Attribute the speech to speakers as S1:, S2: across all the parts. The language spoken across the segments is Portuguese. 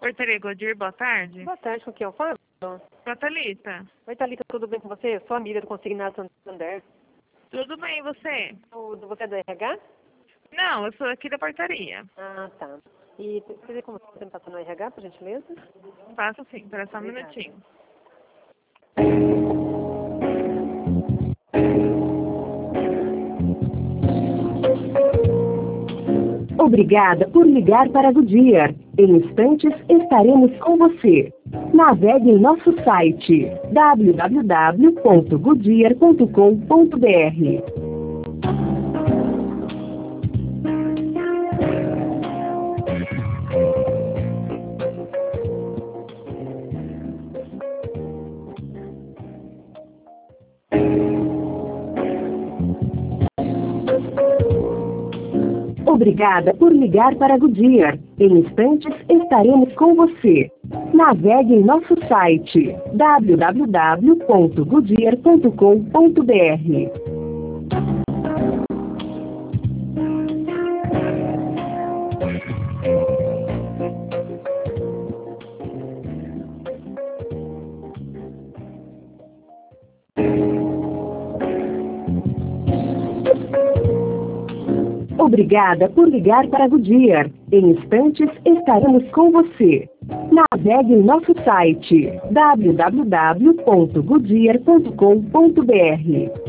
S1: Portaria Goodyear, boa tarde.
S2: Boa tarde, com quem eu falo?
S1: Com a Thalita.
S2: Oi, Thalita, tudo bem com você? Eu sou amiga do Consignado Santander.
S1: Tudo bem, e você?
S2: Você é do RH?
S1: Não, eu sou aqui da portaria.
S2: Ah, tá. E você como você me passar no RH, por gentileza?
S1: Faço sim, espera só um
S2: Obrigada.
S1: minutinho.
S3: Obrigada por ligar para a Goodyear. Em instantes estaremos com você. Navegue em nosso site www.goodyear.com.br. Obrigada por ligar para a Goodyear. Em instantes estaremos com você. Navegue em nosso site www.goodyear.com.br. Obrigada por ligar para a Goodyear. Em instantes estaremos com você. Navegue em nosso site www.goodyear.com.br.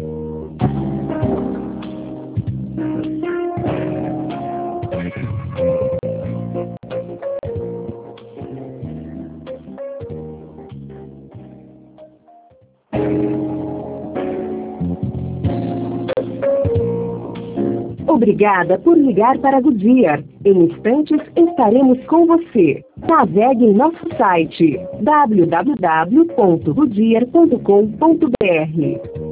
S3: Obrigada por ligar para a Goodyear. Em instantes estaremos com você. Navegue em nosso site www.goodyear.com.br.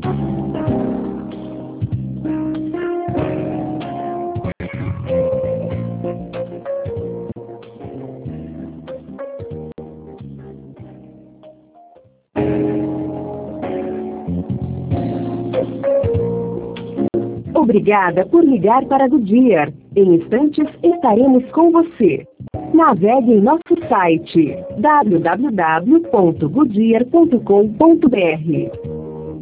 S3: Obrigada por ligar para a Goodyear. Em instantes estaremos com você. Navegue em nosso site www.goodyear.com.br.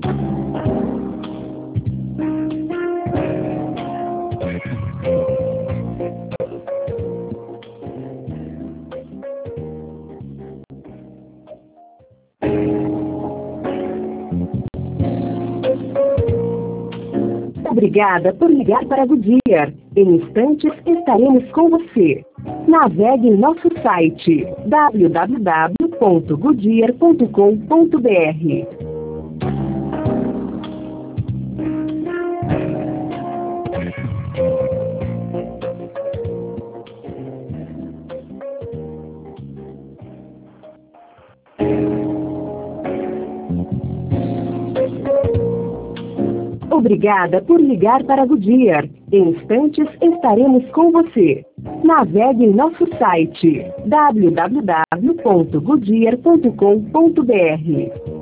S3: Obrigada por ligar para a Goodyear. Em instantes estaremos com você. Navegue em nosso site www.goodyear.com.br. Obrigada por ligar para a Goodyear. Em instantes estaremos com você. Navegue em nosso site www.goodyear.com.br.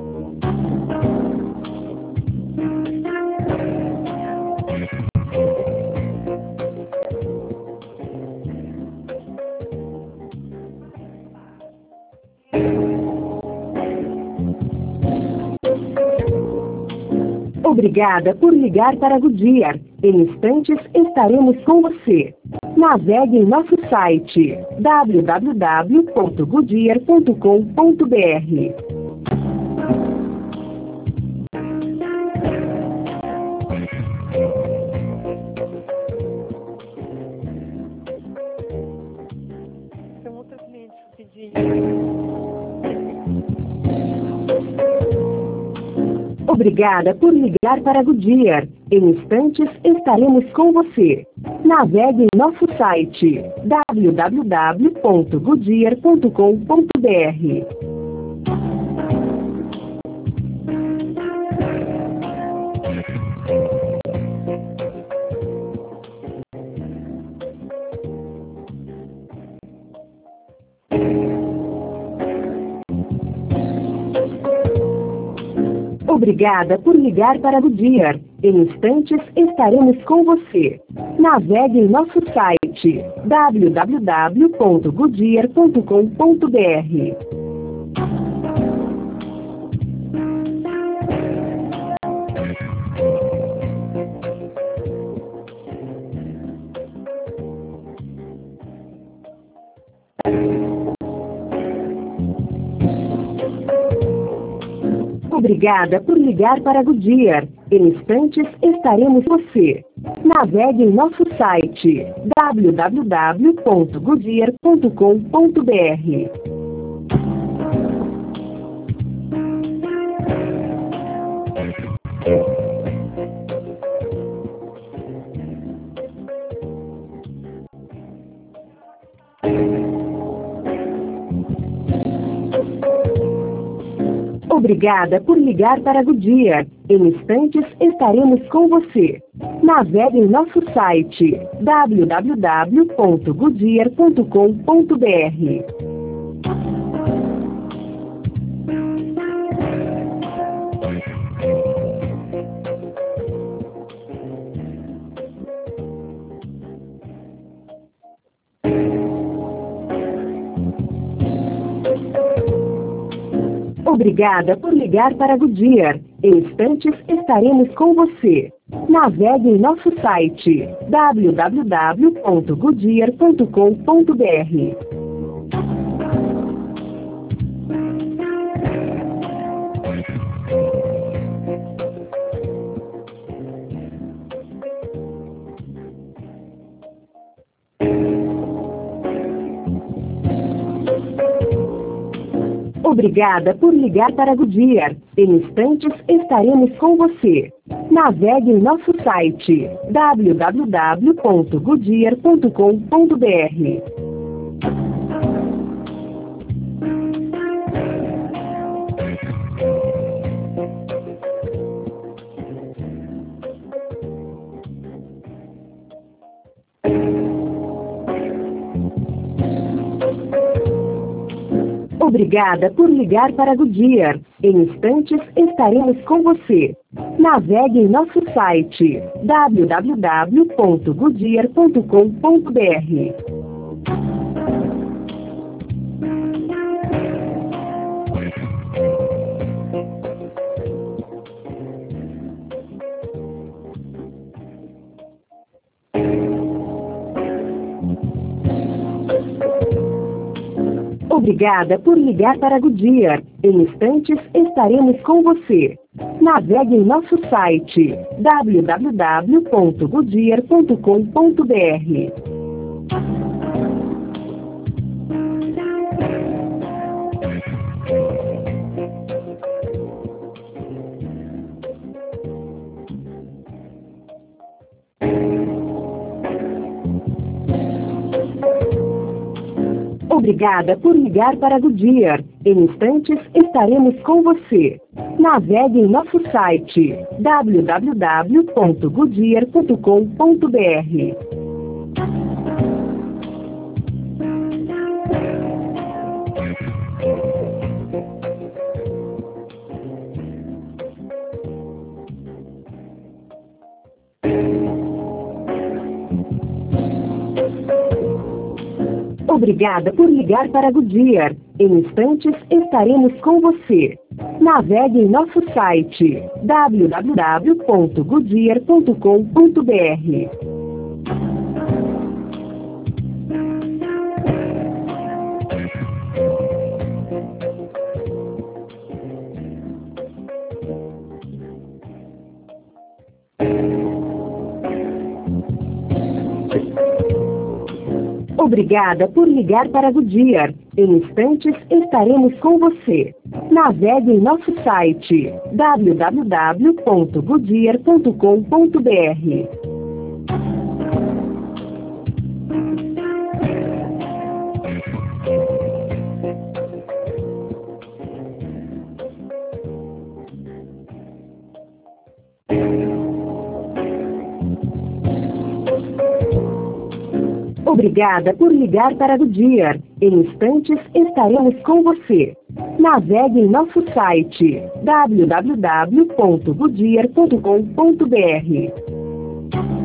S3: Obrigada por ligar para a Goodyear. Em instantes estaremos com você. Navegue em nosso site www.goodyear.com.br.
S2: Tem um outro cliente pedindo.
S3: Obrigada por ligar para a Goodyear. Em instantes estaremos com você. Navegue em nosso site www.goodyear.com.br. Obrigada por ligar para a Goodyear. Em instantes estaremos com você. Navegue em nosso site www.goodyear.com.br. Obrigada por ligar para a Goodyear. Em instantes estaremos com você. Navegue em nosso site www.goodyear.com.br. Obrigada por ligar para a Goodyear. Em instantes estaremos com você. Navegue em nosso site www.goodyear.com.br. Obrigada por ligar para a Goodyear. Em instantes estaremos com você. Navegue em nosso site www.goodyear.com.br. Obrigada por ligar para a Goodyear. Em instantes estaremos com você. Navegue em nosso site www.goodyear.com.br. Obrigada por ligar para a Goodyear. Em instantes estaremos com você. Navegue em nosso site www.goodyear.com.br. Obrigada por ligar para a Goodyear. Em instantes estaremos com você. Navegue em nosso site www.goodyear.com.br. Obrigada por ligar para a Goodyear. Em instantes estaremos com você. Navegue em nosso site www.goodyear.com.br. Obrigada por ligar para a Goodyear. Em instantes estaremos com você. Navegue em nosso site www.goodyear.com.br. Obrigada por ligar para a Goodyear. Em instantes estaremos com você. Navegue em nosso site www.goodyear.com.br. Obrigada por ligar para a Goodyear. Em instantes estaremos com você. Navegue em nosso site www.goodyear.com.br.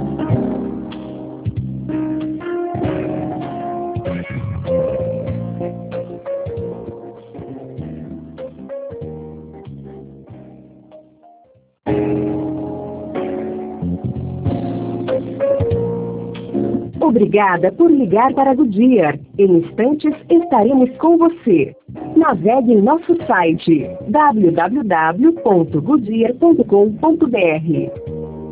S3: Obrigada por ligar para a Goodyear. Em instantes estaremos com você. Navegue em nosso site www.goodyear.com.br.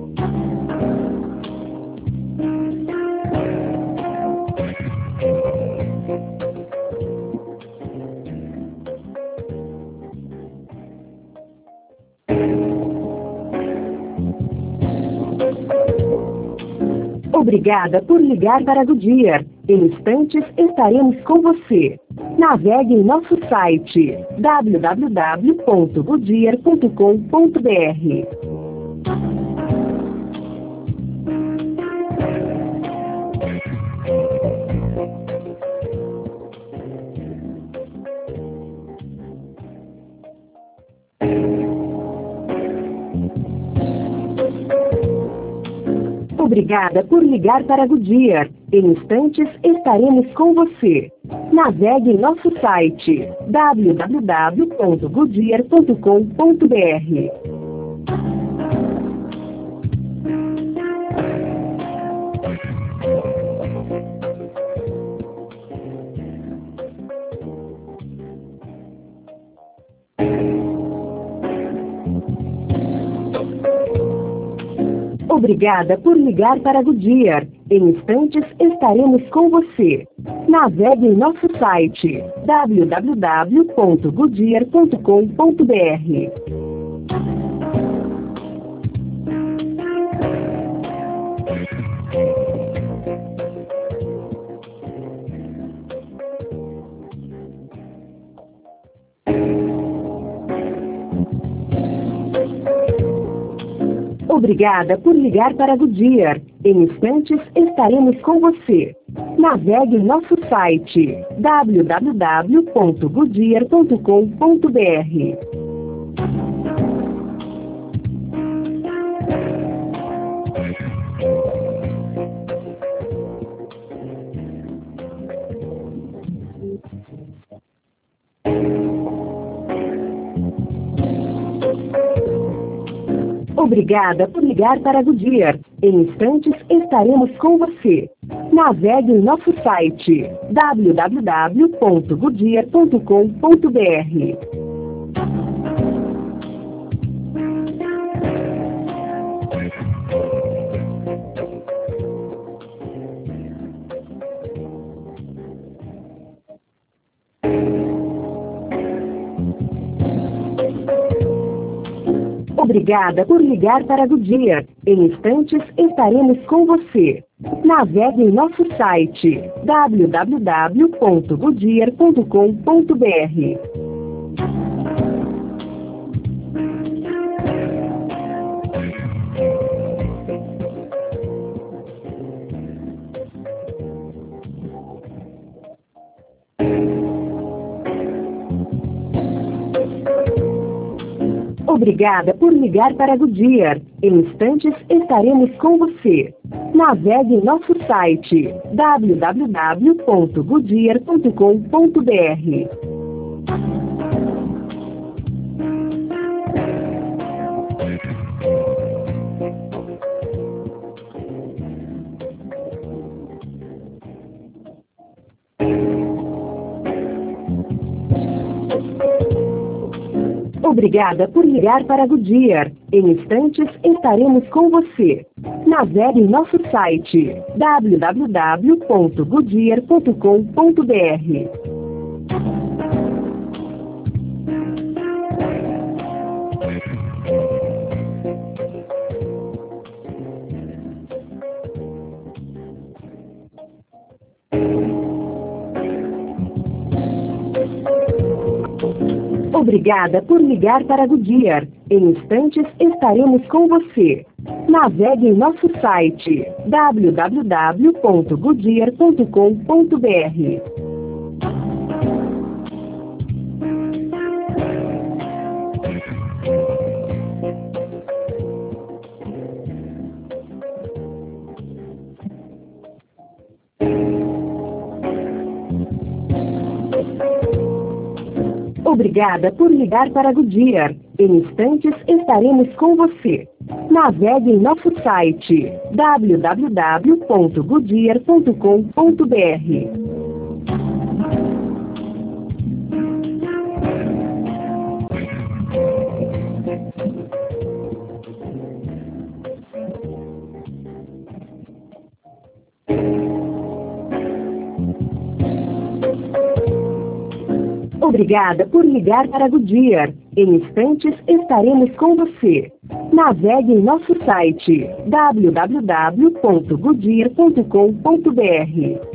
S3: Obrigada por ligar para a Goodyear. Em instantes estaremos com você. Navegue em nosso site www.goodyear.com.br. Obrigada por ligar para a Goodyear. Em instantes estaremos com você. Navegue em nosso site www.goodyear.com.br. Obrigada por ligar para a Goodyear. Em instantes estaremos com você. Navegue em nosso site www.goodyear.com.br. Obrigada por ligar para a Goodyear. Em instantes estaremos com você. Navegue em nosso site www.goodyear.com.br. Obrigada por ligar para a Goodyear. Em instantes estaremos com você. Navegue em nosso site www.goodyear.com.br. Obrigada por ligar para a Goodyear. Em instantes estaremos com você. Navegue em nosso site www.goodyear.com.br. Obrigada por ligar para a Goodyear. Em instantes estaremos com você. Navegue em nosso site www.goodyear.com.br. Obrigada por ligar para a Goodyear. Em instantes estaremos com você. Navegue em nosso site www.goodyear.com.br. Obrigada por ligar para a Goodyear. Em instantes estaremos com você. Navegue em nosso site www.goodyear.com.br. Obrigada por ligar para a Goodyear. Em instantes estaremos com você. Navegue em nosso site www.goodyear.com.br. Obrigada por ligar para a Goodyear. Em instantes estaremos com você. Navegue em nosso site www.goodyear.com.br.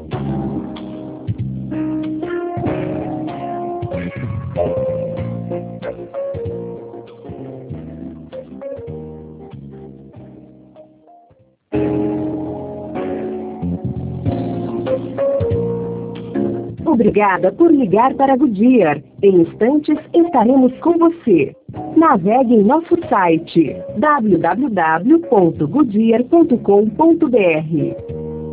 S3: Obrigada por ligar para a Goodyear. Em instantes estaremos com você. Navegue em nosso site www.goodyear.com.br.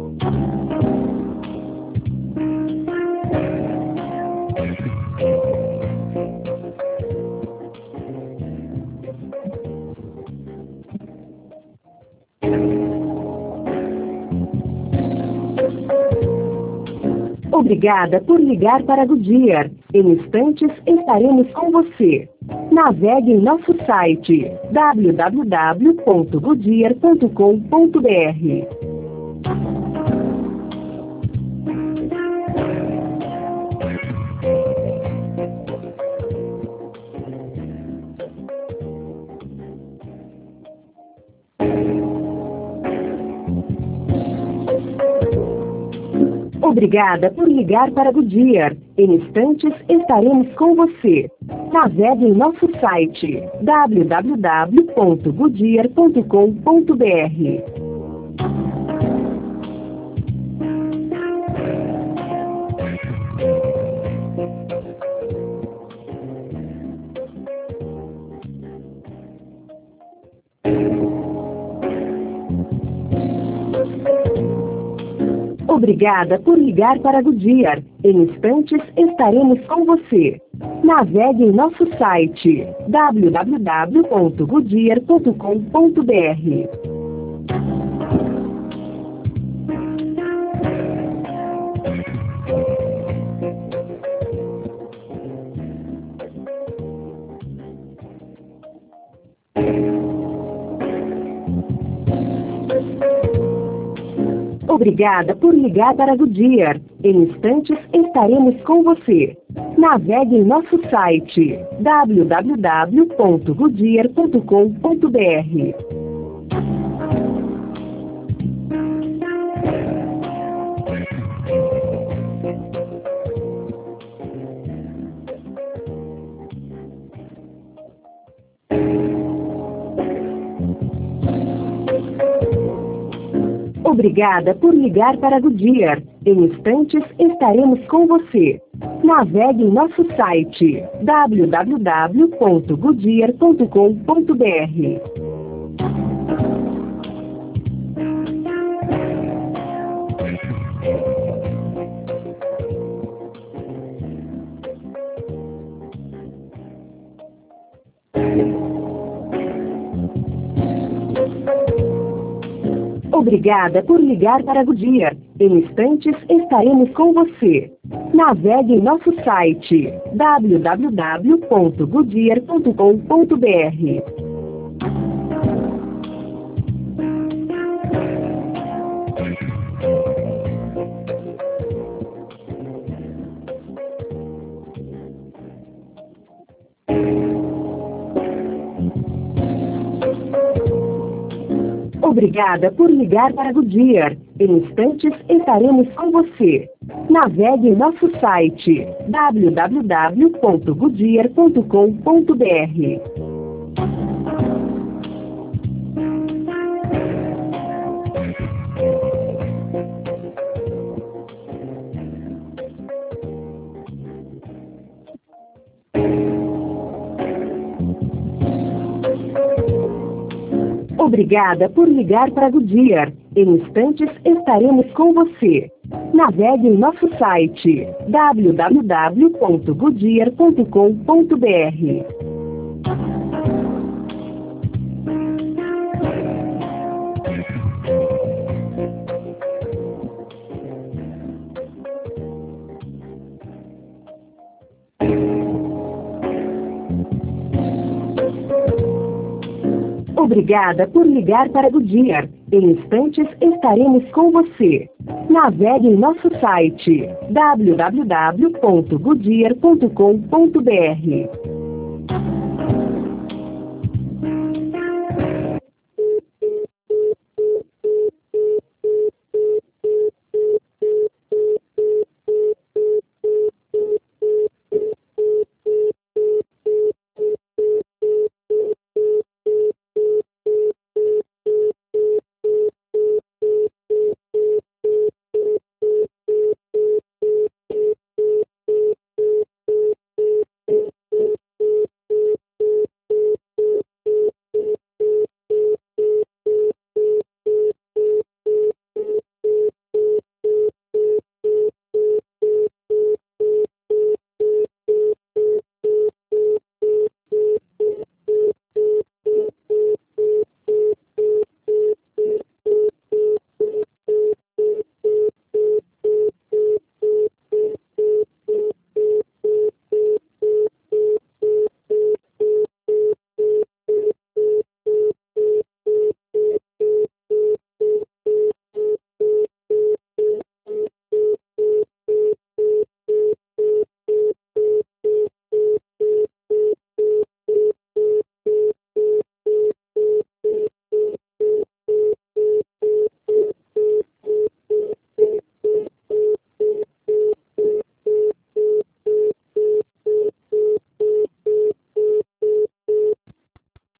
S3: Obrigada por ligar para a Goodyear. Em instantes estaremos com você. Navegue em nosso site www.goodyear.com.br. Obrigada por ligar para a Goodyear. Em instantes estaremos com você. Navegue em nosso site www.goodyear.com.br. Obrigada por ligar para a Goodyear. Em instantes estaremos com você. Navegue em nosso site www.goodyear.com.br. Obrigada por ligar para a Goodyear. Em instantes estaremos com você. Navegue em nosso site www.goodyear.com.br. Obrigada por ligar para a Goodyear. Em instantes estaremos com você. Navegue em nosso site www.goodyear.com.br. Obrigada por ligar para a Goodyear. Em instantes estaremos com você. Navegue em nosso site www.goodyear.com.br. Obrigada por ligar para a Goodyear. Em instantes estaremos com você. Navegue em nosso site www.goodyear.com.br. Obrigada por ligar para a Goodyear. Em instantes estaremos com você. Navegue em nosso site www.goodyear.com.br. Obrigada por ligar para Goodyear. Em instantes estaremos com você. Navegue em nosso site www.goodyear.com.br.